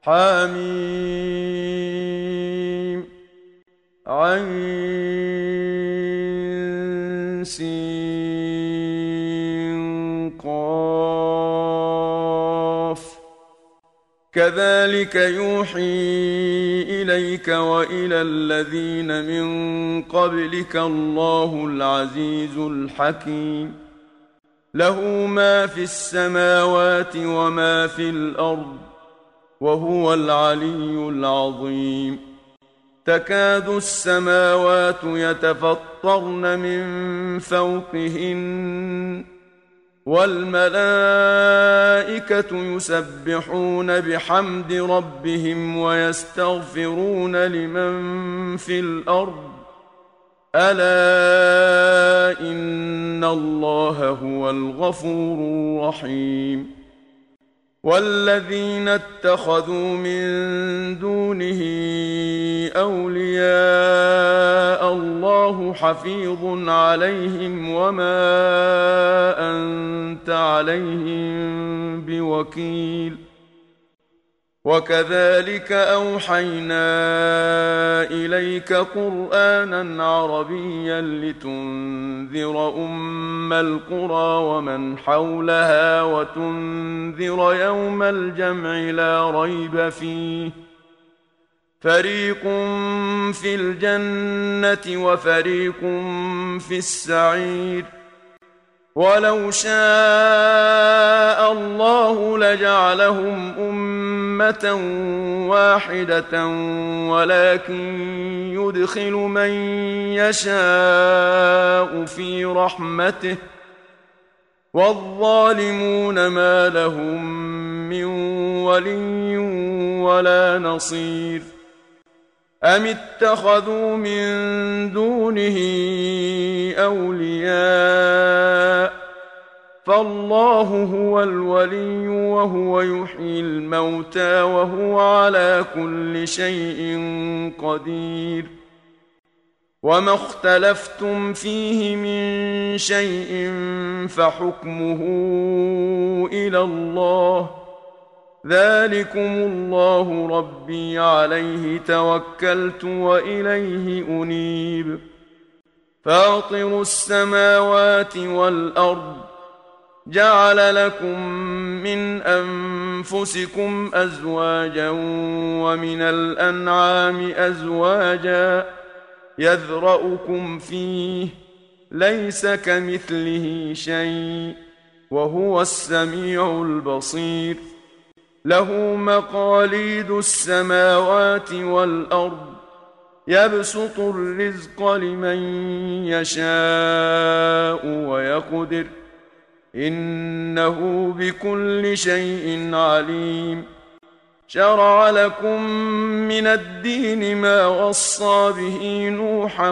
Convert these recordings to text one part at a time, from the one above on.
حميم عين سين قاف كذلك يوحي إليك وإلى الذين من قبلك الله العزيز الحكيم له ما في السماوات وما في الأرض وهو العلي العظيم تكاد السماوات يتفطرن من فوقهن والملائكة يسبحون بحمد ربهم ويستغفرون لمن في الأرض ألا إن الله هو الغفور الرحيم والذين اتخذوا من دونه أولياء الله حفيظ عليهم وما أنت عليهم بوكيل وكذلك أوحينا إليك قرآنا عربيا لتنذر أم القرى ومن حولها وتنذر يوم الجمع لا ريب فيه فريق في الجنة وفريق في السعير ولو شاء الله لجعلهم أمة واحدة ولكن يدخل من يشاء في رحمته والظالمون ما لهم من ولي ولا نصير أم اتخذوا من دونه أولياء فالله هو الولي وهو يحيي الموتى وهو على كل شيء قدير وما اختلفتم فيه من شيء فحكمه إلى الله ذلكم الله ربي عليه توكلت وإليه أنيب فاطر السماوات والأرض جعل لكم من أنفسكم أزواجا ومن الأنعام أزواجا يذرأكم فيه ليس كمثله شيء وهو السميع البصير له مقاليد السماوات والأرض يبسط الرزق لمن يشاء ويقدر إنه بكل شيء عليم شرع لكم من الدين ما وصى به نوحا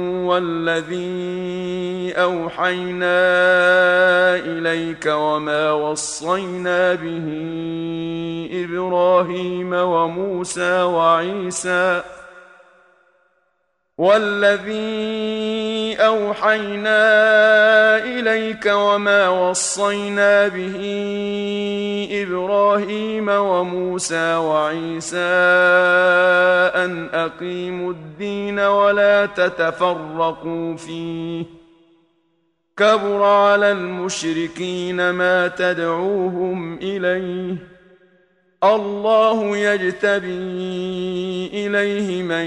والذي أوحينا إليك وما وصينا به إبراهيم وموسى وعيسى والذي أوحينا إليك وما وصينا به إبراهيم وموسى وعيسى أن أقيموا الدين ولا تتفرقوا فيه كبر على المشركين ما تدعوهم إليه الله يجتبي إليه من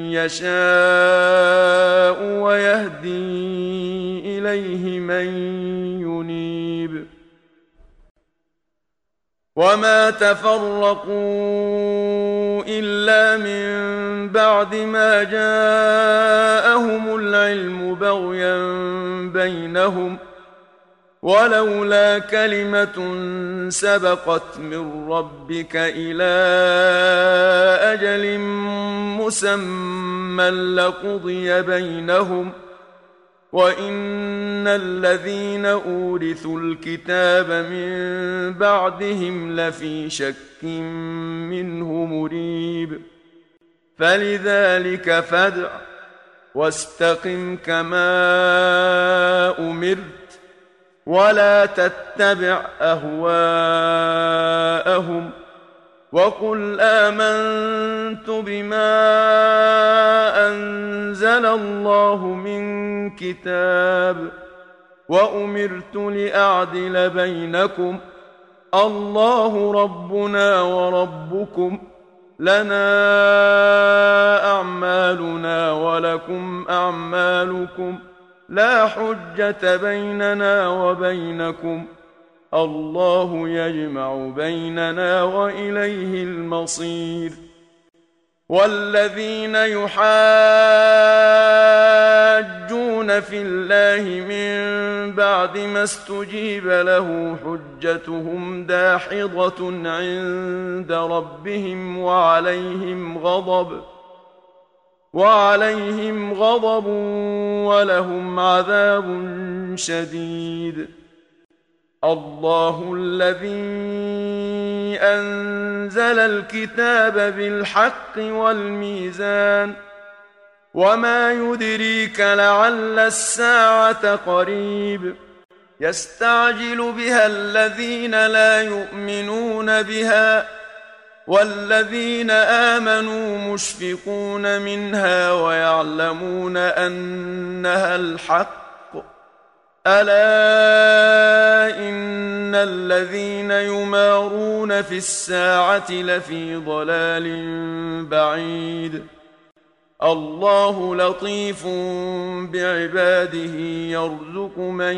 يشاء ويهدي إليه من ينيب وما تفرقوا إلا من بعد ما جاءهم العلم بغيا بينهم ولولا كلمة سبقت من ربك إلى أجل مسمى لقضي بينهم وإن الذين أورثوا الكتاب من بعدهم لفي شك منه مريب فلذلك فادع واستقم كما أمرت ولا تتبع أهواءهم وقل آمنت بما أنزل الله من كتاب وأمرت لأعدل بينكم الله ربنا وربكم لنا أعمالنا ولكم أعمالكم لا حجة بيننا وبينكم الله يجمع بيننا وإليه المصير. والذين يحاجون في الله من بعد ما استجيب له حجتهم داحضة عند ربهم وعليهم غضب ولهم عذاب شديد. الله الذي أنزل الكتاب بالحق والميزان وما يدريك لعل الساعة قريب يستعجل بها الذين لا يؤمنون بها والذين آمنوا مشفقون منها ويعلمون أنها الحق ألا إن الذين يمارون في الساعة لفي ضلال بعيد. الله لطيف بعباده يرزق من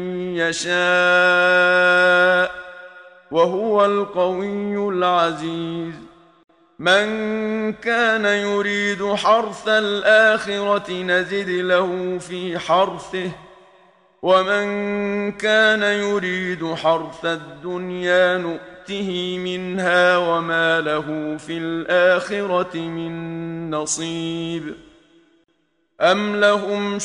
يشاء وهو القوي العزيز. من كان يريد حرث الآخرة نزد له في حرثه ومن كان يريد حرث الدنيا نؤته منها وما له في الآخرة من نصيب. أم لهم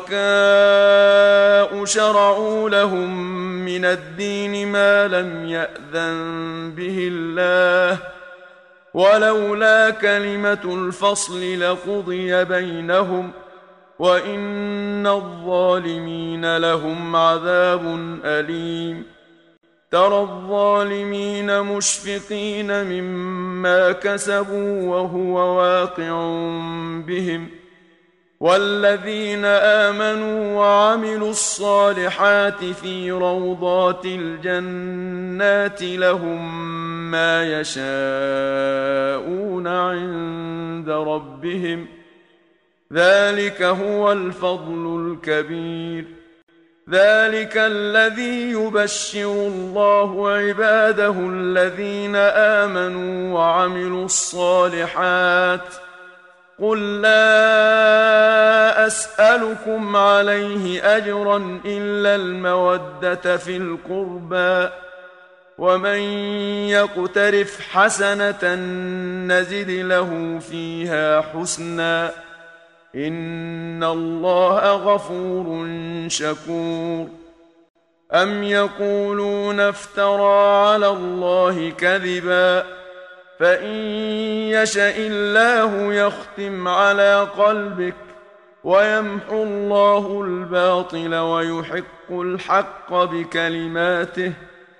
شركاء شرعوا لهم من الدين ما لم يأذن به الله ولولا كلمة الفصل لقضي بينهم وإن الظالمين لهم عذاب أليم. ترى الظالمين مشفقين مما كسبوا وهو واقع بهم والذين آمنوا وعملوا الصالحات في روضات الجنات لهم ما يشاءون عند ربهم ذلك هو الفضل الكبير. ذلك الذي يبشر الله عباده الذين آمنوا وعملوا الصالحات قل لا أسألكم عليه أجرا إلا المودة في القربى ومن يقترف حسنة نزد له فيها حسنا إن الله غفور شكور. أم يقولون افترى على الله كذبا فإن يشأ الله يختم على قلبك ويمحو الله الباطل ويحق الحق بكلماته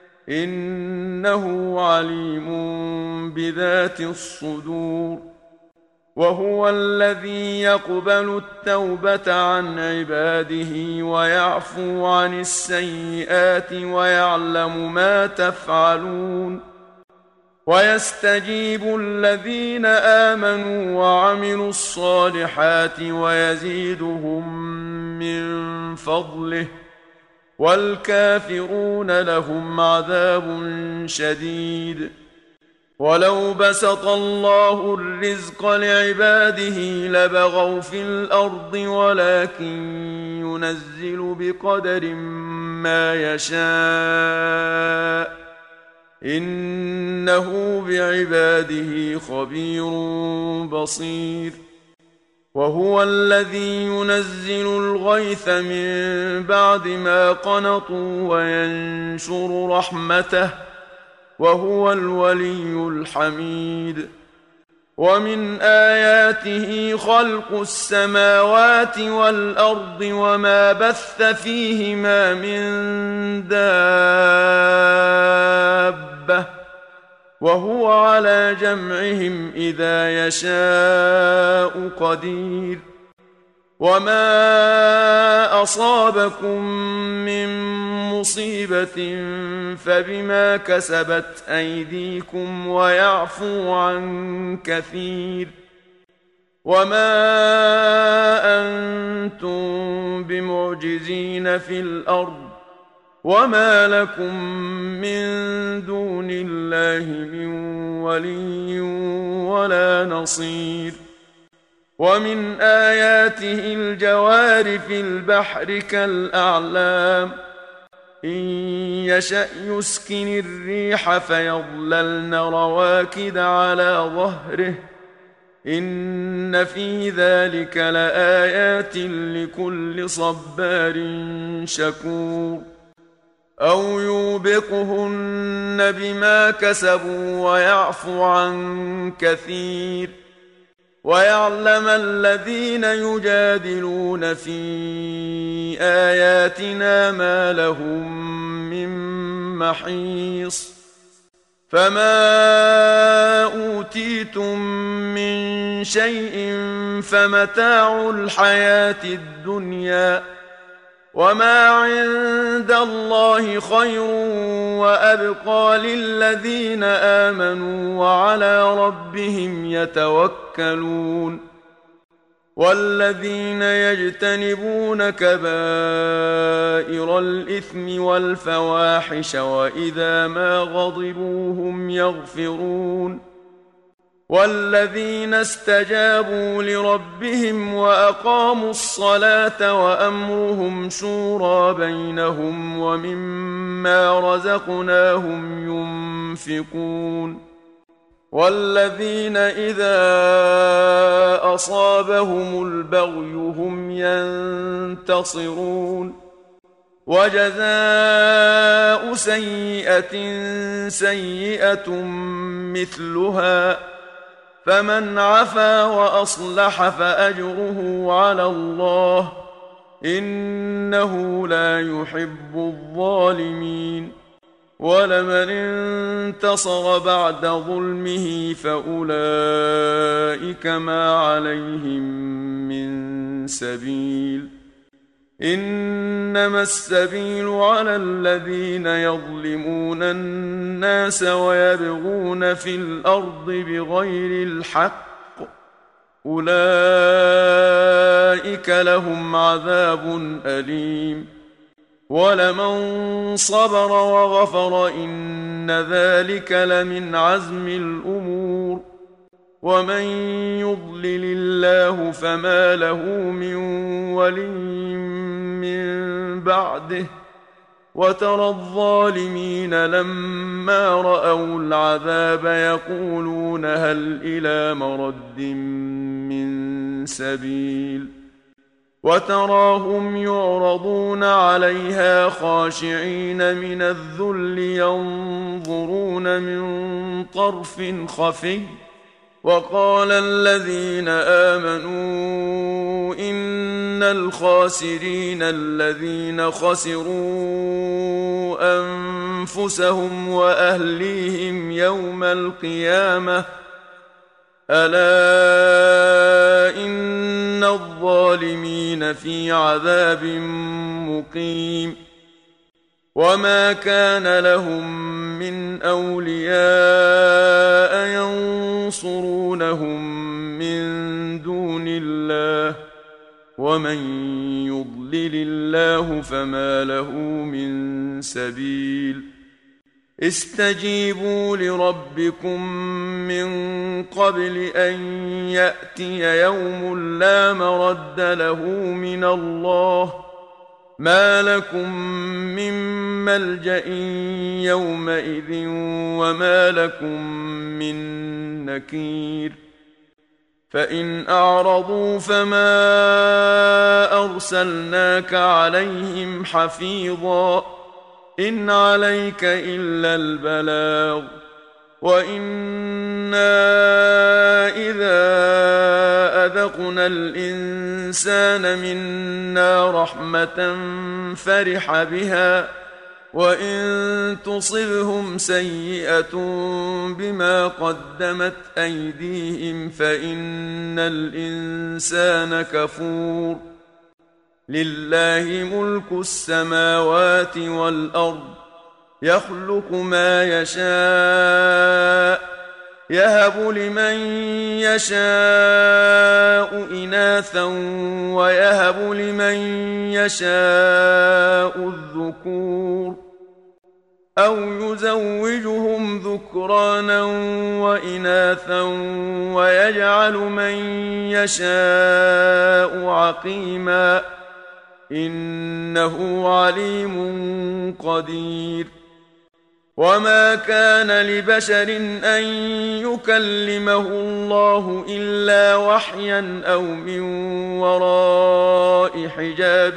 إنه عليم بذات الصدور. وهو الذي يقبل التوبة عن عباده ويعفو عن السيئات ويعلم ما تفعلون ويستجيب الذين آمنوا وعملوا الصالحات ويزيدهم من فضله والكافرون لهم عذاب شديد. ولو بسط الله الرزق لعباده لبغوا في الأرض ولكن ينزل بقدر ما يشاء إنه بعباده خبير بصير. وهو الذي ينزل الغيث من بعد ما قنطوا وينشر رحمته وهو الولي الحميد. ومن آياته خلق السماوات والأرض وما بث فيهما من دابة وهو على جمعهم إذا يشاء قدير وما أصابكم من مصيبة فبما كسبت أيديكم ويعفو عن كثير وما أنتم بمعجزين في الأرض وما لكم من دون الله من ولي ولا نصير ومن آياته الجوار في البحر كالأعلام إن يشأ يسكن الريح فيظللن رواكد على ظهره إن في ذلك لآيات لكل صبار شكور أو يوبقهن بما كسبوا ويعفو عن كثير ويعلم الذين يجادلون في آياتنا ما لهم من محيص فما أوتيتم من شيء فمتاع الحياة الدنيا وما عند الله خير وأبقى للذين آمنوا وعلى ربهم يتوكلون والذين يجتنبون كبائر الإثم والفواحش وإذا ما غضبوا هم يغفرون والذين استجابوا لربهم وأقاموا الصلاة وأمرهم شورى بينهم ومما رزقناهم ينفقون والذين إذا أصابهم البغي هم ينتصرون وجزاء سيئة سيئة مثلها فمن عفا وأصلح فأجره على الله إنه لا يحب الظالمين ولمن انتصر بعد ظلمه فأولئك ما عليهم من سبيل إنما السبيل على الذين يظلمون الناس ويبغون في الأرض بغير الحق أولئك لهم عذاب أليم ولمن صبر وغفر إن ذلك لمن عزم الأمور ومن يضلل الله فما له من ولي من بعده وترى الظالمين لما رأوا العذاب يقولون هل إلى مرد من سبيل وتراهم يعرضون عليها خاشعين من الذل ينظرون من طرف خفي وقال الذين آمنوا إن الخاسرين الذين خسروا أنفسهم وأهليهم يوم القيامة ألا إن الظالمين في عذاب مقيم وما كان لهم من أولياء ينصرونهم من دون الله ومن يضلل الله فما له من سبيل استجيبوا لربكم من قبل أن يأتي يوم لا مرد له من الله ما لكم من ملجأ يومئذ وما لكم من نكير فإن أعرضوا فما أرسلناك عليهم حفيظا إن عليك إلا البلاغ وإنا إذا أذقنا الإنسان منا رحمة فرح بها وإن تصبهم سيئة بما قدمت أيديهم فإن الإنسان كفور. لله ملك السماوات والأرض يخلق ما يشاء يهب لمن يشاء إناثا ويهب لمن يشاء الذكور أو يزوجهم ذكرانا وإناثا ويجعل من يشاء عقيما إنه عليم قدير. وما كان لبشر أن يكلمه الله إلا وحيا أو من وراء حجاب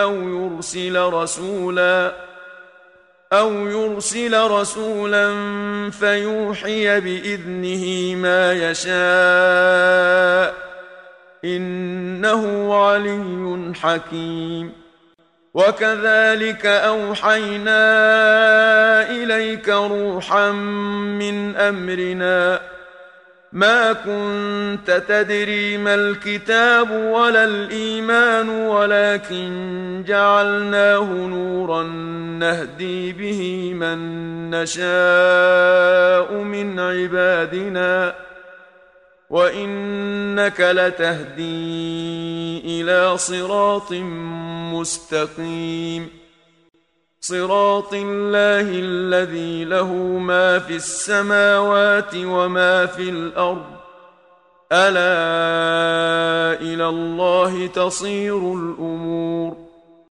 أو يرسل رسولا فيوحي بإذنه ما يشاء إنه علي حكيم. وكذلك أوحينا إليك روحا من أمرنا ما كنت تدري ما الكتاب ولا الإيمان ولكن جعلناه نورا نهدي به من نشاء من عبادنا وإنك لتهدي إلى صراط مستقيم. صراط الله الذي له ما في السماوات وما في الأرض ألا إلى الله تصير الأمور.